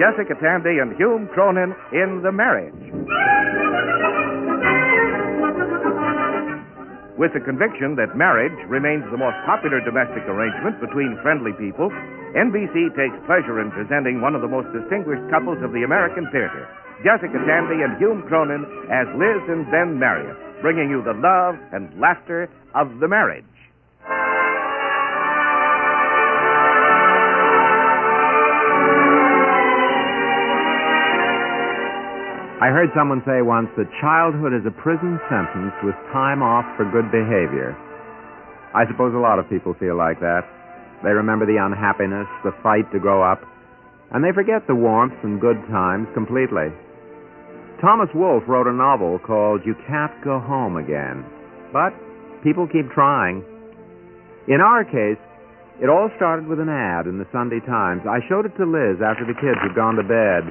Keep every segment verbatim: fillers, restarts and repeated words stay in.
Jessica Tandy and Hume Cronin in The Marriage. With the conviction that marriage remains the most popular domestic arrangement between friendly people, N B C takes pleasure in presenting one of the most distinguished couples of the American theater, Jessica Tandy and Hume Cronin as Liz and Ben Marriott, bringing you the love and laughter of The Marriage. I heard someone say once that childhood is a prison sentence with time off for good behavior. I suppose a lot of people feel like that. They remember the unhappiness, the fight to grow up, and they forget the warmth and good times completely. Thomas Wolfe wrote a novel called You Can't Go Home Again, but people keep trying. In our case, it all started with an ad in the Sunday Times. I showed it to Liz after the kids had gone to bed.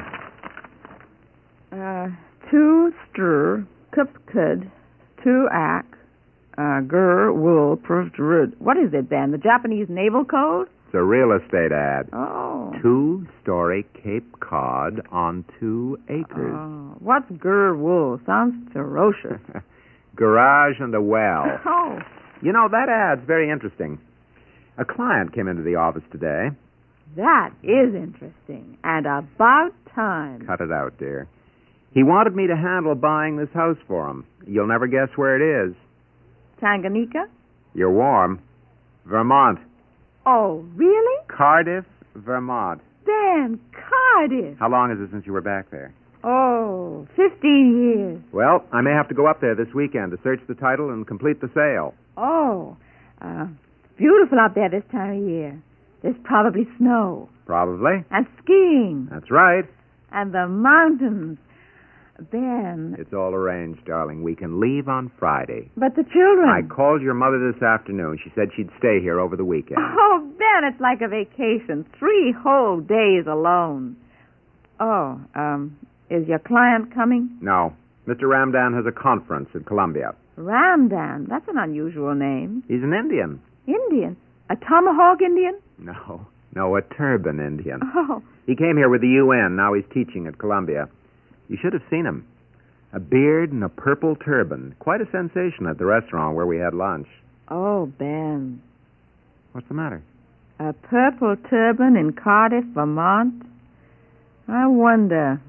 Uh, two str, kupkud, two ak, uh, gur, wool, proved rud. What is it, Ben? The Japanese Naval Code? It's a real estate ad. Oh. Two-story Cape Cod on two acres. Oh. What's gur, wool? Sounds ferocious. Garage and a well. Oh. You know, that ad's very interesting. A client came into the office today. That is interesting. And about time. Cut it out, dear. He wanted me to handle buying this house for him. You'll never guess where it is. Tanganyika? You're warm. Vermont. Oh, really? Cardiff, Vermont. Ben, Cardiff. How long is it since you were back there? Oh, fifteen years. Well, I may have to go up there this weekend to search the title and complete the sale. Oh, uh, beautiful up there this time of year. There's probably snow. Probably. And skiing. That's right. And the mountains. Ben. It's all arranged, darling. We can leave on Friday. But the children. I called your mother this afternoon. She said she'd stay here over the weekend. Oh, Ben, it's like a vacation. Three whole days alone. Oh, um, is your client coming? No. Mister Ramdan has a conference in Columbia. Ramdan? That's an unusual name. He's an Indian. Indian? A tomahawk Indian? No. No, a turban Indian. Oh. He came here with the U N. Now he's teaching at Columbia. You should have seen him. A beard and a purple turban. Quite a sensation at the restaurant where we had lunch. Oh, Ben. What's the matter? A purple turban in Cardiff, Vermont? I wonder.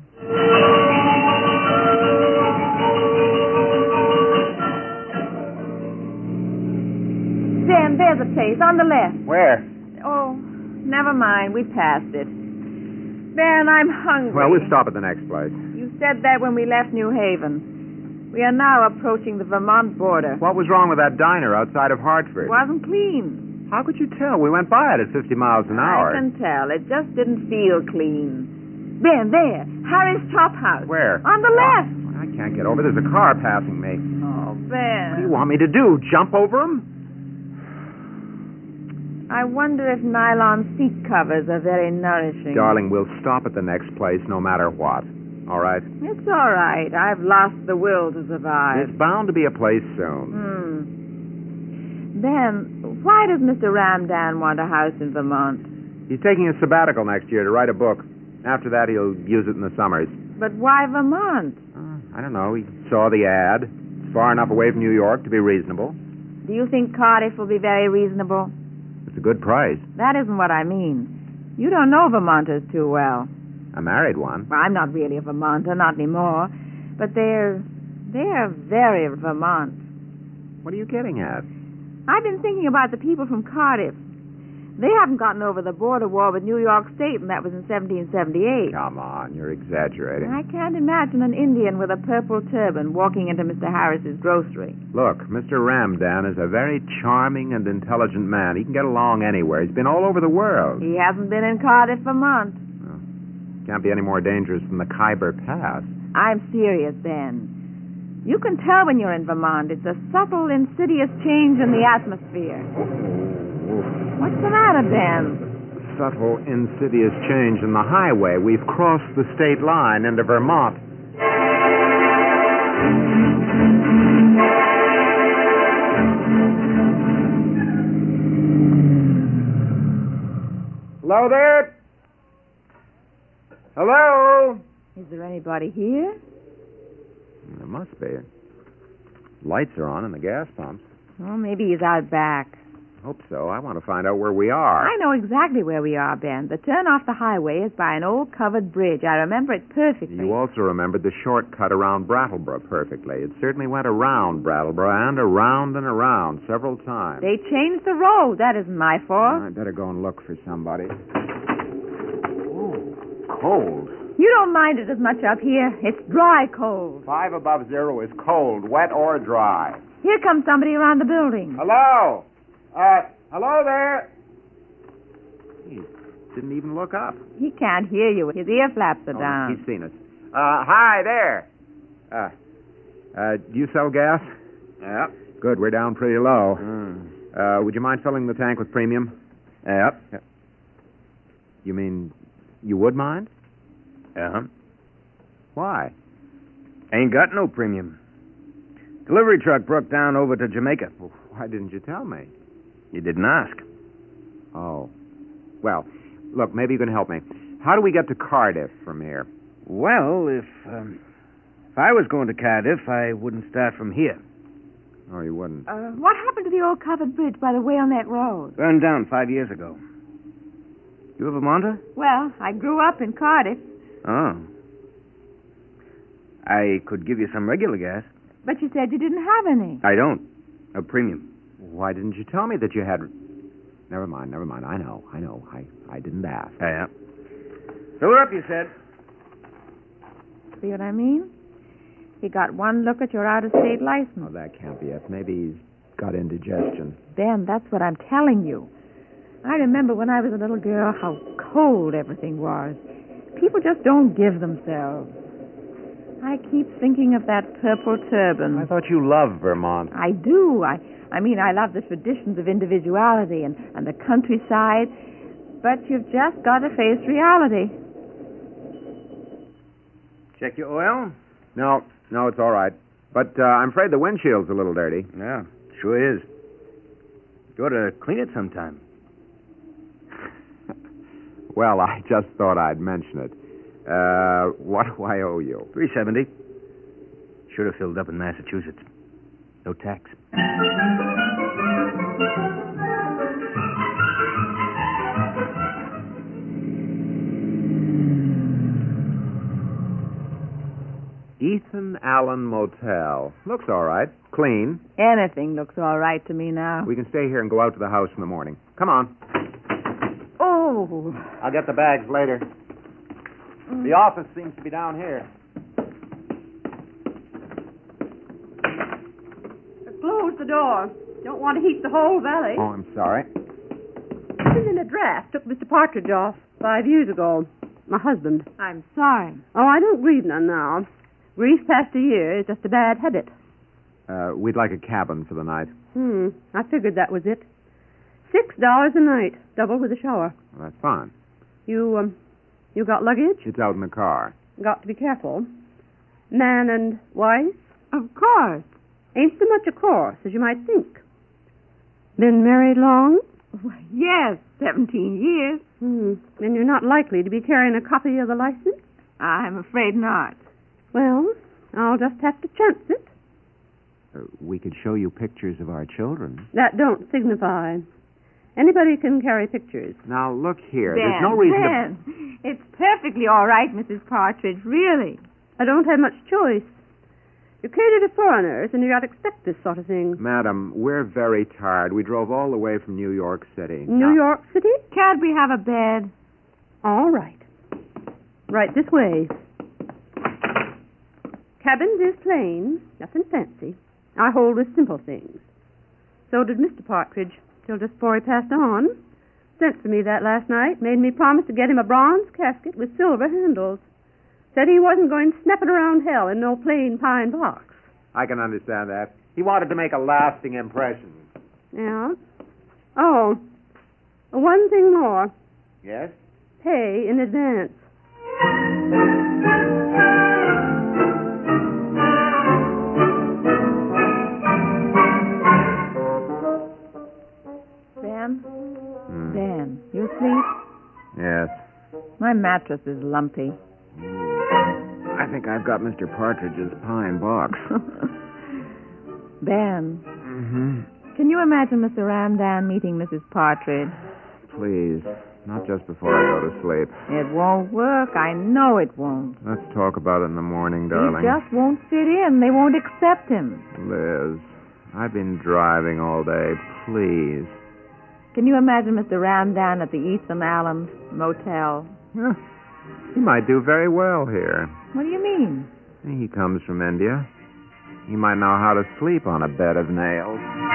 Ben, there's a place on the left. Where? Oh, never mind. We passed it. Ben, I'm hungry. Well, we'll stop at the next place. You said that when we left New Haven. We are now approaching the Vermont border. What was wrong with that diner outside of Hartford? It wasn't clean. How could you tell? We went by it at fifty miles an hour. I can tell. It just didn't feel clean. Ben, there. Harry's Chop House. Where? On the left. I can't get over. There's a car passing me. Oh, Ben. What do you want me to do? Jump over him? I wonder if nylon seat covers are very nourishing. Darling, we'll stop at the next place no matter what. All right? It's all right. I've lost the will to survive. There's bound to be a place soon. Hmm. Ben, why does Mister Ramdan want a house in Vermont? He's taking a sabbatical next year to write a book. After that, he'll use it in the summers. But why Vermont? Uh, I don't know. He saw the ad. It's far enough away from New York to be reasonable. Do you think Cardiff will be very reasonable? It's a good price. That isn't what I mean. You don't know Vermonters too well. I married one. Well, I'm not really a Vermonter, not anymore. But they're... they're very Vermont. What are you getting at? I've been thinking about the people from Cardiff. They haven't gotten over the border war with New York State, and that was in seventeen seventy-eight. Come on, you're exaggerating. I can't imagine an Indian with a purple turban walking into Mister Harris's grocery. Look, Mister Ramdan is a very charming and intelligent man. He can get along anywhere. He's been all over the world. He hasn't been in Cardiff, Vermont. Well, can't be any more dangerous than the Khyber Pass. I'm serious, Ben. You can tell when you're in Vermont. It's a subtle, insidious change in the atmosphere. What's the matter, Ben? Subtle, insidious change in the highway. We've crossed the state line into Vermont. Hello there? Hello? Is there anybody here? There must be. Lights are on in the gas pumps. Oh, maybe he's out back. Hope so. I want to find out where we are. I know exactly where we are, Ben. The turn off the highway is by an old covered bridge. I remember it perfectly. You also remembered the shortcut around Brattleboro perfectly. It certainly went around Brattleboro and around and around several times. They changed the road. That isn't my fault. I'd better go and look for somebody. Oh, cold. You don't mind it as much up here. It's dry cold. Five above zero is cold, wet or dry. Here comes somebody around the building. Hello? Uh, hello there? He didn't even look up. He can't hear you. His ear flaps are Oh, down. he's seen us. Uh, hi there. Uh, uh, do you sell gas? Yeah. Good, we're down pretty low. Mm. Uh, would you mind filling the tank with premium? Yep. Yeah. You mean you would mind? Uh-huh. Why? Ain't got no premium. Delivery truck broke down over to Jamaica. Well, why didn't you tell me? You didn't ask. Oh. Well, look, maybe you can help me. How do we get to Cardiff from here? Well, if, um, if I was going to Cardiff, I wouldn't start from here. Oh, you wouldn't. Uh, what happened to the old covered bridge by the way on that road? Burned down five years ago. You a Vermonter? Well, I grew up in Cardiff, Oh. I could give you some regular gas. but you said you didn't have any. I don't. A premium. Why didn't you tell me that you had... Never mind, never mind. I know, I know. I, I didn't ask. Yeah. Fill her up, you said. See what I mean? He got one look at your out-of-state license. Oh, that can't be it. Maybe he's got indigestion. Ben, that's what I'm telling you. I remember when I was a little girl how cold everything was. People just don't give themselves. I keep thinking of that purple turban. I thought you loved Vermont. I do. I, I mean, I love the traditions of individuality and, and the countryside, but you've just got to face reality. Check your oil? No, no, it's all right. But uh, I'm afraid the windshield's a little dirty. Yeah, sure is. You ought to clean it sometime. Well, I just thought I'd mention it. Uh, what do I owe you? Three seventy. Should have filled up in Massachusetts. No tax. Ethan Allen Motel. Looks all right. Clean. Anything looks all right to me now. We can stay here and go out to the house in the morning. Come on. Oh. I'll get the bags later. The office seems to be down here. Close the door. Don't want to heat the whole valley. Oh, I'm sorry. Been in a draft. Took Mister Partridge off five years ago. My husband. I'm sorry. Oh, I don't grieve none now. Grief past a year is just a bad habit. Uh, we'd like a cabin for the night. Hmm. I figured that was it. Six dollars a night, double with a shower. Well, that's fine. You, um, you got luggage? It's out in the car. Got to be careful. Man and wife? Of course. Ain't so much a course as you might think. Been married long? Why, yes, seventeen years. Hmm. Then you're not likely to be carrying a copy of the license? I'm afraid not. Well, I'll just have to chance it. Uh, we could show you pictures of our children. That don't signify. Anybody can carry pictures. Now, look here. Ben, There's no reason Ben, it's perfectly all right, Missus Partridge, really. I don't have much choice. You cater to foreigners, and you got to expect this sort of thing. to... Madam, we're very tired. We drove all the way from New York City. New Now- York City? Can't we have a bed? All right. Right this way. Cabins is plain, nothing fancy. I hold with simple things. So did Mister Partridge, till just before he passed on. Sent for me that last night, made me promise to get him a bronze casket with silver handles. Said he wasn't going snapping around hell in no plain pine box. I can understand that. He wanted to make a lasting impression. Yeah? Oh, one thing more. Yes? Pay in advance. Ben? Hmm. Ben, you asleep? Yes. My mattress is lumpy. I think I've got Mister Partridge's pine box. Ben, Mm-hmm. can you imagine Mister Ramdan meeting Missus Partridge? Please, not just before I go to sleep. It won't work. I know it won't. Let's talk about it in the morning, He darling. just won't fit in. They won't accept him. Liz, I've been driving all day. Please. Can you imagine Mister Ramdan at the Eastham Allen Motel? Huh. He might do very well here. What do you mean? He comes from India. He might know how to sleep on a bed of nails.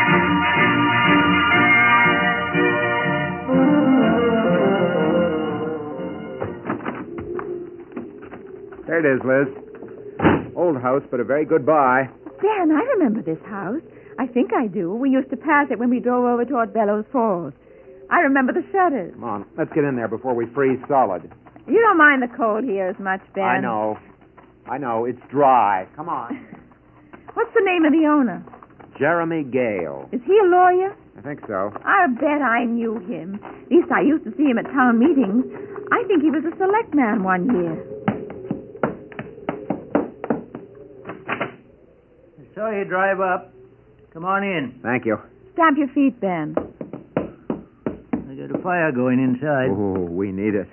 There it is, Liz. Old house, but a very good buy. Ben, I remember this house. I think I do. We used to pass it when we drove over toward Bellows Falls. I remember the shutters. Come on, let's get in there before we freeze solid. You don't mind the cold here as much, Ben. I know. I know. It's dry. Come on. What's the name of the owner? Jeremy Gale. Is he a lawyer? I think so. I bet I knew him. At least I used to see him at town meetings. I think he was a select man one year. I saw you drive up. Come on in. Thank you. Stamp your feet, Ben. I got a fire going inside. Oh, we need it.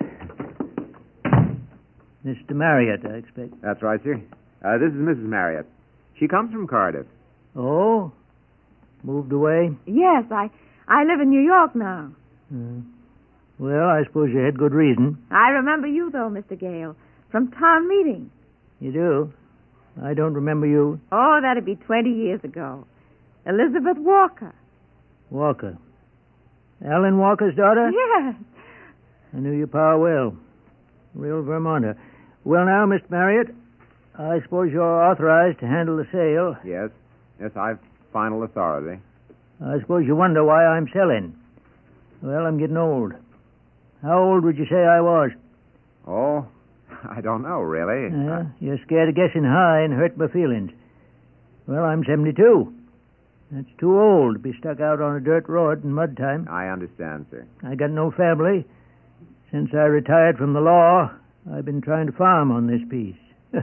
Mister Marriott, I expect. That's right, sir. Uh, this is Missus Marriott. She comes from Cardiff. Oh? Moved away? Yes, I, I live in New York now. Uh, well, I suppose you had good reason. I remember you, though, Mister Gale, from town meeting. You do? I don't remember you. Oh, that'd be twenty years ago. Elizabeth Walker. Walker. Alan Walker's daughter? Yes. I knew your pa well. Real Vermonter. Well, now, Mister Marriott, I suppose you're authorized to handle the sale. Yes. Yes, I've final authority. I suppose you wonder why I'm selling. Well, I'm getting old. How old would you say I was? Oh, I don't know, really. Yeah, you're scared of guessing high and hurt my feelings. Well, I'm seventy-two. That's too old to be stuck out on a dirt road in mud time. I understand, sir. I got no family. Since I retired from the law, I've been trying to farm on this piece.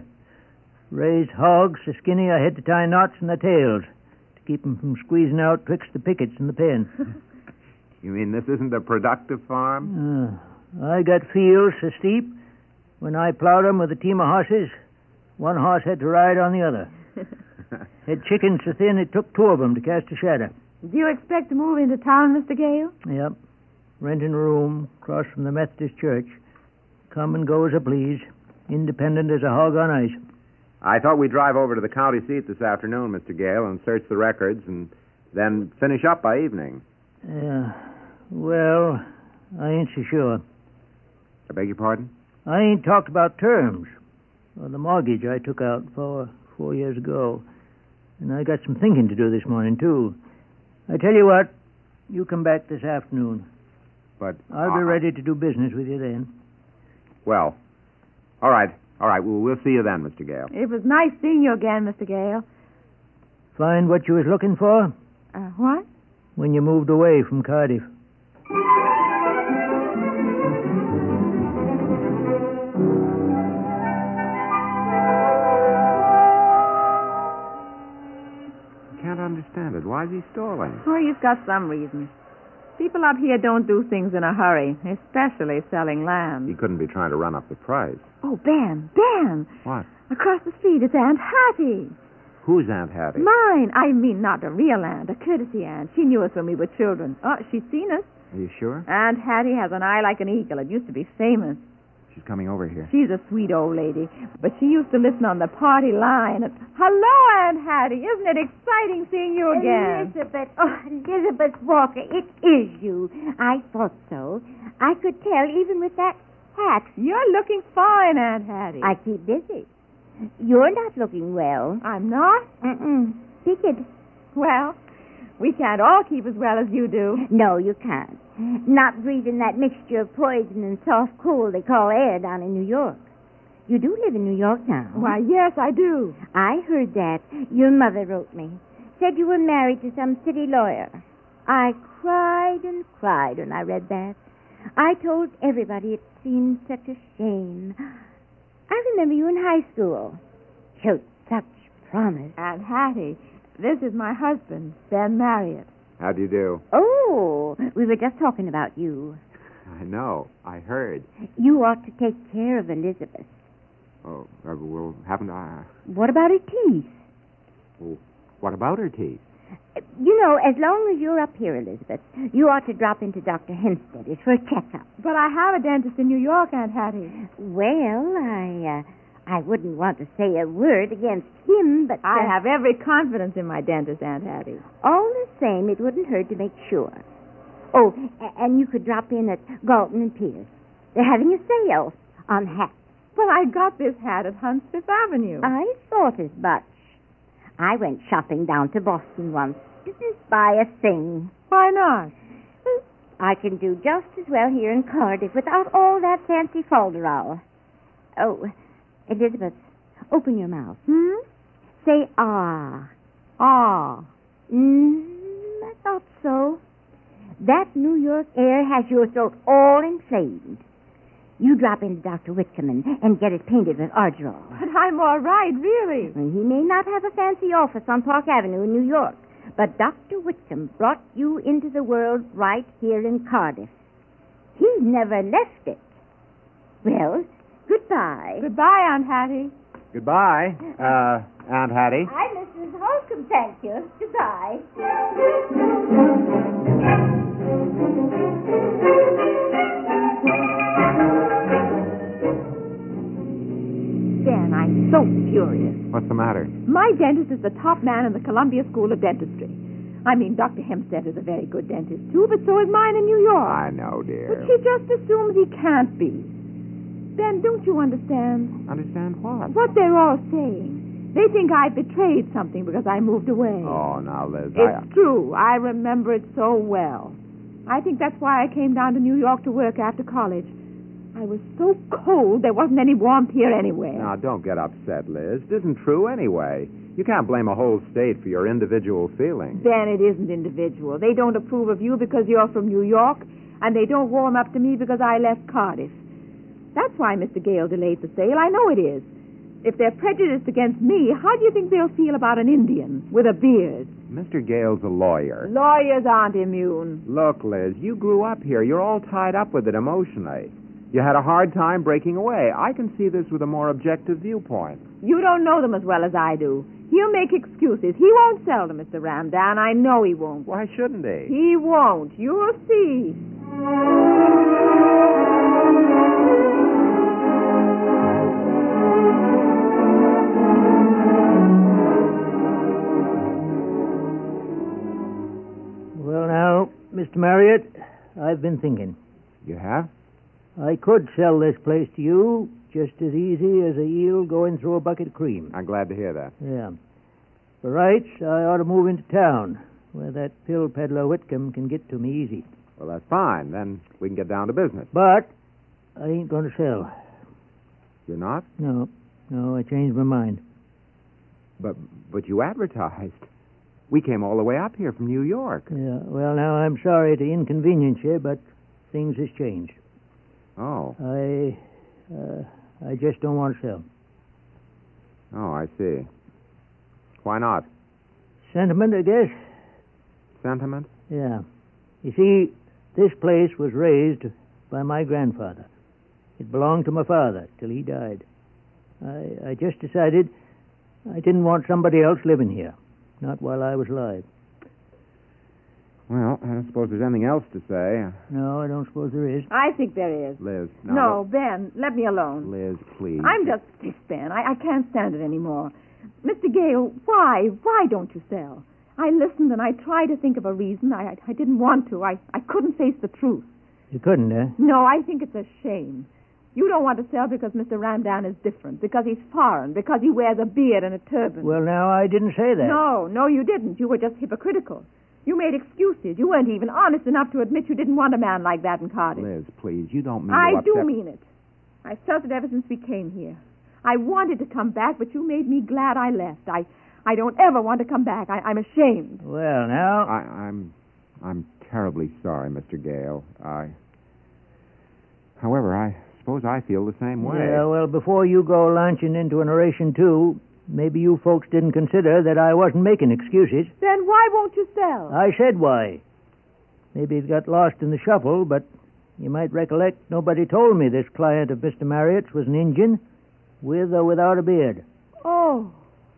Raised hogs so skinny I had to tie knots in their tails to keep them from squeezing out twixt the pickets in the pen. You mean this isn't a productive farm? Uh, I got fields so steep, when I plowed them with a team of horses, one horse had to ride on the other. Had chickens so thin it took two of them to cast a shadow. Do you expect to move into town, Mister Gale? Yep. Renting a room across from the Methodist church. Come and go as I please. Independent as a hog on ice. I thought we'd drive over to the county seat this afternoon, Mister Gale, and search the records and then finish up by evening. Yeah. Well, I ain't so sure. I beg your pardon? I ain't talked about terms. Or the mortgage I took out four, four years ago. And I got some thinking to do this morning, too. I tell you what, you come back this afternoon. But I'll uh, be ready to do business with you then. Well, all right. All right, well, we'll see you then, Mister Gale. It was nice seeing you again, Mister Gale. Find what you was looking for Uh, what? when you moved away from Cardiff. I can't understand it. Why is he stalling? Oh, he's got some reason. People up here don't do things in a hurry, especially selling land. He couldn't be trying to run up the price. Oh, Ben, Ben! What? Across the street, it's Aunt Hattie. Who's Aunt Hattie? Mine. I mean, not a real aunt, a courtesy aunt. She knew us when we were children. Oh, she's seen us. Are you sure? Aunt Hattie has an eye like an eagle. It used to be famous. She's coming over here. She's a sweet old lady, but she used to listen on the party line. And, hello, Aunt Hattie. Isn't it exciting seeing you again? Elizabeth, oh, Elizabeth Walker, it is you. I thought so. I could tell even with that hat. You're looking fine, Aunt Hattie. I keep busy. You're not looking well. I'm not? Mm-mm. Speak it. Well, we can't all keep as well as you do. No, you can't. Not breathing that mixture of poison and soft cool they call air down in New York. You do live in New York now. Why, yes, I do. I heard that. Your mother wrote me. Said you were married to some city lawyer. I cried and cried when I read that. I told everybody it seemed such a shame. I remember you in high school. Showed such promise. Aunt Hattie, this is my husband, Ben Marriott. How do you do? Oh, we were just talking about you. I know. I heard. You ought to take care of Elizabeth. Oh, uh, well, haven't I? What about her teeth? Well, what about her teeth? You know, as long as you're up here, Elizabeth, you ought to drop into Doctor Hempstead's for a checkup. But I have a dentist in New York, Aunt Hattie. Well, I, uh, I wouldn't want to say a word against him, but... Uh, I have every confidence in my dentist, Aunt Hattie. All the same, it wouldn't hurt to make sure. Oh, a- and you could drop in at Galton and Pierce. They're having a sale on hats. Well, I got this hat at Hunt's Fifth Avenue. I thought as much. I went shopping down to Boston once. Didn't buy a thing. Why not? I can do just as well here in Cardiff without all that fancy folderol. Oh, Elizabeth, open your mouth. Hmm? Say ah. Ah. Mm, I thought so. That New York air has your throat all inflamed. You drop into Doctor Whitcomb and, and get it painted with Argyrol. But I'm all right, really. And he may not have a fancy office on Park Avenue in New York, but Doctor Whitcomb brought you into the world right here in Cardiff. He never left it. Well, goodbye. Goodbye, Aunt Hattie. Goodbye, uh, Aunt Hattie. I'm Missus Holcomb, thank you. Goodbye. Ben, I'm so furious. What's the matter? My dentist is the top man in the Columbia School of Dentistry. I mean, Doctor Hempstead is a very good dentist, too, but so is mine in New York. I know, dear. But she just assumes he can't be. Ben, don't you understand? Understand what? What they're all saying. They think I betrayed something because I moved away. Oh, now, Liz, It's I... true. I remember it so well. I think that's why I came down to New York to work after college. I was so cold, there wasn't any warmth here anywhere. Now, don't get upset, Liz. It isn't true anyway. You can't blame a whole state for your individual feelings. Ben, it isn't individual. They don't approve of you because you're from New York, and they don't warm up to me because I left Cardiff. That's why Mister Gale delayed the sale. I know it is. If they're prejudiced against me, how do you think they'll feel about an Indian with a beard? Mister Gale's a lawyer. Lawyers aren't immune. Look, Liz, you grew up here. You're all tied up with it emotionally. You had a hard time breaking away. I can see this with a more objective viewpoint. You don't know them as well as I do. He'll make excuses. He won't sell to Mister Ramdan. I know he won't. Why shouldn't he? He won't. You'll see. Well, now, Mister Marriott, I've been thinking. You have? I could sell this place to you just as easy as a eel going through a bucket of cream. I'm glad to hear that. Yeah. For rights, I ought to move into town, where that pill peddler Whitcomb can get to me easy. Well, that's fine. Then we can get down to business. But I ain't going to sell. You're not? No, no, I changed my mind. But but you advertised. We came all the way up here from New York. Yeah, well, now, I'm sorry to inconvenience you, but things has changed. Oh. I, uh, I just don't want to sell. Oh, I see. Why not? Sentiment, I guess. Sentiment? Yeah. You see, this place was raised by my grandfather. It belonged to my father till he died. I, I just decided I didn't want somebody else living here, not while I was alive. Well, I don't suppose there's anything else to say. No, I don't suppose there is. I think there is. Liz, no. No, Ben, let me alone. Liz, please. I'm just stiff, Ben. I, I can't stand it anymore. Mister Gale, why? Why don't you sell? I listened and I tried to think of a reason. I, I, I didn't want to. I, I couldn't face the truth. You couldn't, eh? No, I think it's a shame. You don't want to sell because Mister Ramdan is different, because he's foreign, because he wears a beard and a turban. Well, now, I didn't say that. No, no, you didn't. You were just hypocritical. You made excuses. You weren't even honest enough to admit you didn't want a man like that in Cardiff. Liz, please, you don't mean I to upset... do mean it. I felt it ever since we came here. I wanted to come back, but you made me glad I left. I, I don't ever want to come back. I, I'm ashamed. Well, now... I, I'm, I'm terribly sorry, Mister Gale. I, However, I suppose I feel the same way. Yeah, well, before you go launching into an oration, too, maybe you folks didn't consider that I wasn't making excuses. Then why won't you sell? I said why. Maybe it got lost in the shuffle, but you might recollect nobody told me this client of Mister Marriott's was an Injun, with or without a beard. Oh.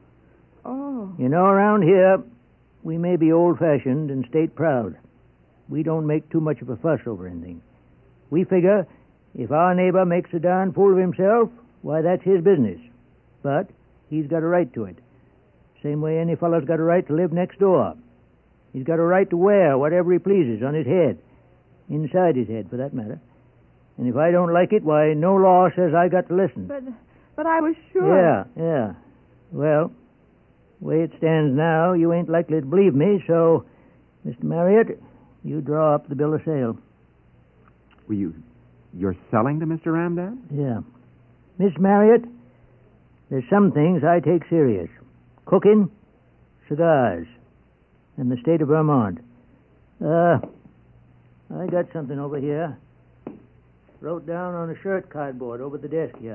Oh. You know, around here, we may be old-fashioned and state proud. We don't make too much of a fuss over anything. We figure if our neighbor makes a darn fool of himself, why, that's his business. But he's got a right to it. Same way any fellow's got a right to live next door. He's got a right to wear whatever he pleases on his head. Inside his head, for that matter. And if I don't like it, why, no law says I got to listen. But, but I was sure. Yeah, yeah. Well, the way it stands now, you ain't likely to believe me, so, Mister Marriott, you draw up the bill of sale. Well, you, you're selling to Mister Ramdam? Yeah. Miss Marriott, there's some things I take serious. Cooking, cigars, and the state of Vermont. Uh, I got something over here. Wrote down on a shirt cardboard over the desk here.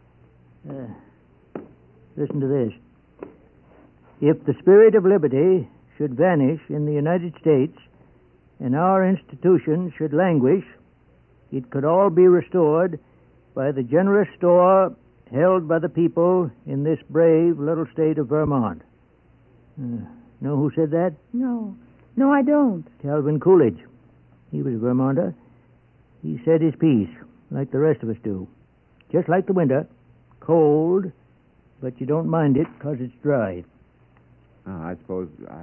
Uh, listen to this. If the spirit of liberty should vanish in the United States and our institutions should languish, it could all be restored by the generous store held by the people in this brave little state of Vermont. Uh, know who said that? No. No, I don't. Calvin Coolidge. He was a Vermonter. He said his piece, like the rest of us do. Just like the winter. Cold, but you don't mind it because it's dry. Oh, I suppose I,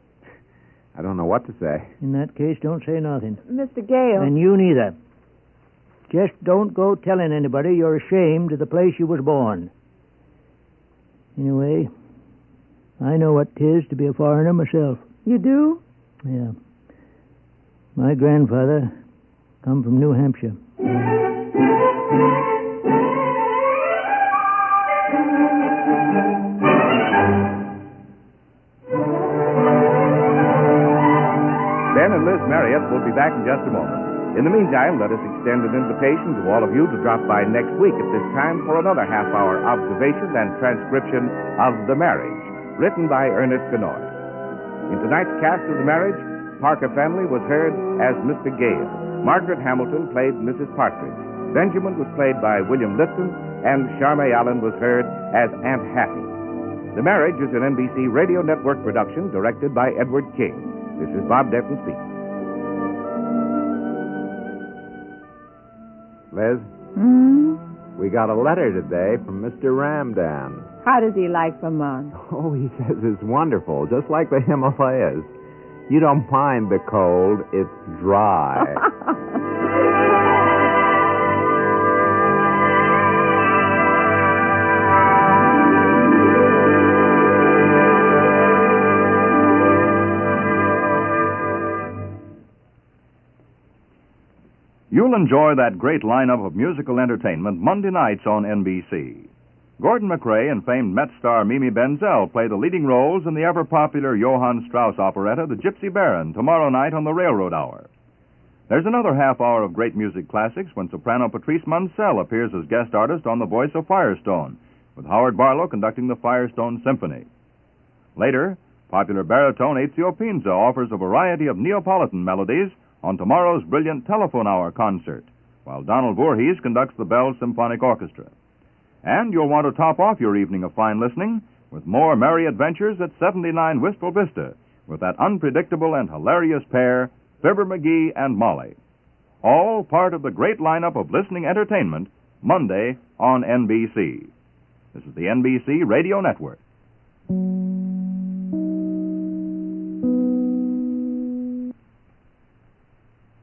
I don't know what to say. In that case, don't say nothing. Mister Gale. And you neither. Just don't go telling anybody you're ashamed of the place you was born. Anyway, I know what 'tis to be a foreigner myself. You do? Yeah. My grandfather come from New Hampshire. Ben and Liz Marriott will be back in just a moment. In the meantime, let us extend an invitation to all of you to drop by next week at this time for another half-hour observation and transcription of The Marriage, written by Ernest Ganoy. In tonight's cast of The Marriage, Parker Family was heard as Mister Gale. Margaret Hamilton played Missus Partridge. Benjamin was played by William Lifton, and Charmaine Allen was heard as Aunt Hattie. The Marriage is an N B C Radio Network production directed by Edward King. This is Bob Denton speaking. Liz, Hmm? we got a letter today from Mister Ramdam. How does he like Vermont? Oh, he says it's wonderful, just like the Himalayas. You don't mind the cold, it's dry. You'll enjoy that great lineup of musical entertainment Monday nights on N B C. Gordon MacRae and famed Met star Mimi Benzel play the leading roles in the ever-popular Johann Strauss operetta, The Gypsy Baron, tomorrow night on the Railroad Hour. There's another half hour of great music classics when soprano Patrice Munsell appears as guest artist on The Voice of Firestone, with Howard Barlow conducting the Firestone Symphony. Later, popular baritone Ezio Pinza offers a variety of Neapolitan melodies on tomorrow's brilliant Telephone Hour concert, while Donald Voorhees conducts the Bell Symphonic Orchestra. And you'll want to top off your evening of fine listening with more merry adventures at seventy-nine Wistful Vista with that unpredictable and hilarious pair, Fibber McGee and Molly. All part of the great lineup of listening entertainment Monday on N B C. This is the N B C Radio Network.